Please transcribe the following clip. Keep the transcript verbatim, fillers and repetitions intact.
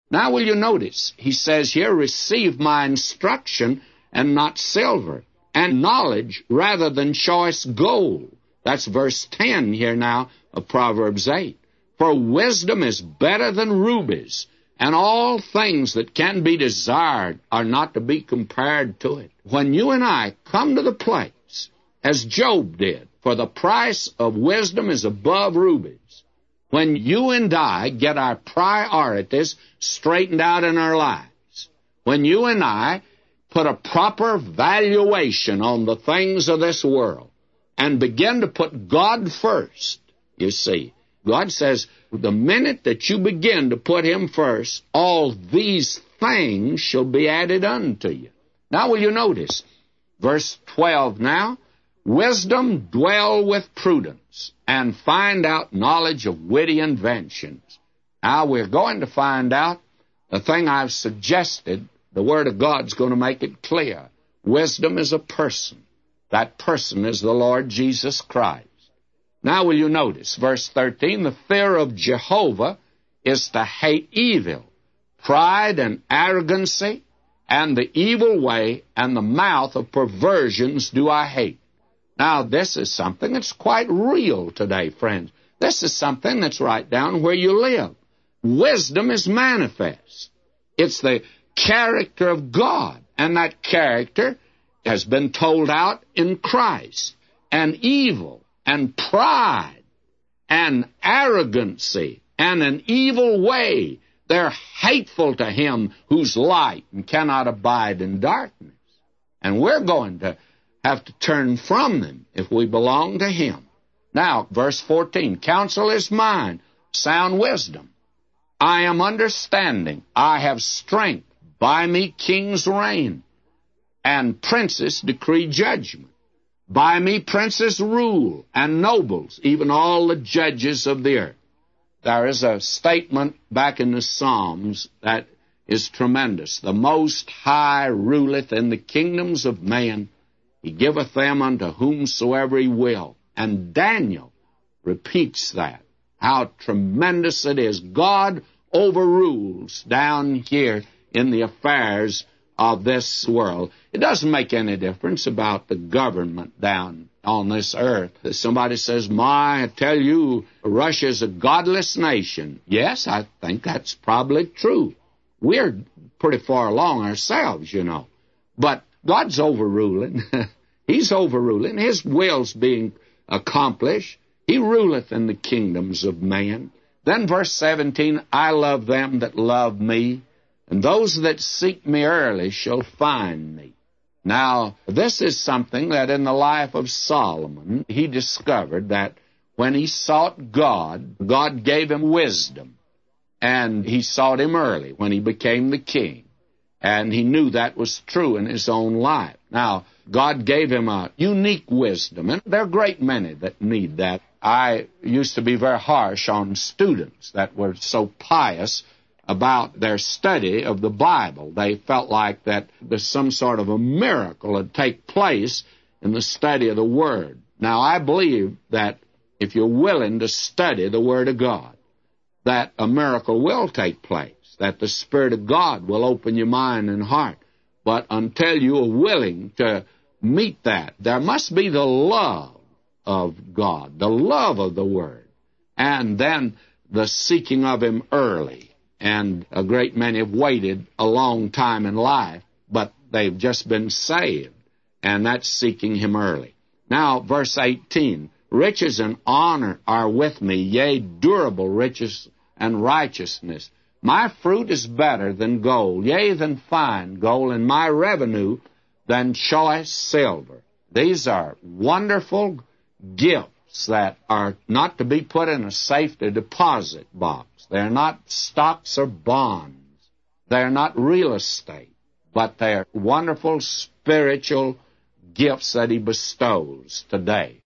Now will you notice, he says here, receive my instruction and not silver, and knowledge rather than choice gold. That's verse ten here now of Proverbs eight. For wisdom is better than rubies, and all things that can be desired are not to be compared to it. When you and I come to the place, as Job did, for the price of wisdom is above rubies, when you and I get our priorities straightened out in our lives, when you and I put a proper valuation on the things of this world and begin to put God first, you see, God says, the minute that you begin to put Him first, all these things shall be added unto you. Now will you notice, verse twelve now, wisdom dwell with prudence, and find out knowledge of witty inventions. Now we're going to find out the thing I've suggested. The Word of God's going to make it clear. Wisdom is a person. That person is the Lord Jesus Christ. Now will you notice, verse thirteen, the fear of Jehovah is to hate evil, pride and arrogancy, and the evil way, and the mouth of perversions do I hate. Now this is something that's quite real today, friends. This is something that's right down where you live. Wisdom is manifest. It's the character of God, and that character has been told out in Christ. And evil and pride and arrogancy and an evil way, they're hateful to him who's light and cannot abide in darkness. And we're going to have to turn from them if we belong to Him. Now, verse fourteen, counsel is mine, sound wisdom. I am understanding, I have strength. By me kings reign, and princes decree judgment. By me princes rule, and nobles, even all the judges of the earth. There is a statement back in the Psalms that is tremendous. The Most High ruleth in the kingdoms of man. He giveth them unto whomsoever he will. And Daniel repeats that. How tremendous it is. God overrules down here in the affairs of this world. It doesn't make any difference about the government down on this earth. Somebody says, my, I tell you, Russia's a godless nation. Yes, I think that's probably true. We're pretty far along ourselves, you know. But God's overruling. He's overruling. His will's being accomplished. He ruleth in the kingdoms of man. Then verse seventeen, I love them that love me, and those that seek me early shall find me. Now, this is something that in the life of Solomon, he discovered that when he sought God, God gave him wisdom. And he sought Him early when he became the king. And he knew that was true in his own life. Now, God gave him a unique wisdom, and there are a great many that need that. I used to be very harsh on students that were so pious about their study of the Bible. They felt like that there's some sort of a miracle would take place in the study of the Word. Now, I believe that if you're willing to study the Word of God, that a miracle will take place, that the Spirit of God will open your mind and heart. But until you are willing to meet that, there must be the love of God, the love of the Word, and then the seeking of Him early. And a great many have waited a long time in life, but they've just been saved, and that's seeking Him early. Now, verse eighteen, riches and honor are with me, yea, durable riches and righteousness. My fruit is better than gold, yea, than fine gold, and my revenue than choice silver. These are wonderful gifts that are not to be put in a safety deposit box. They're not stocks or bonds. They're not real estate, but they're wonderful spiritual gifts that He bestows today.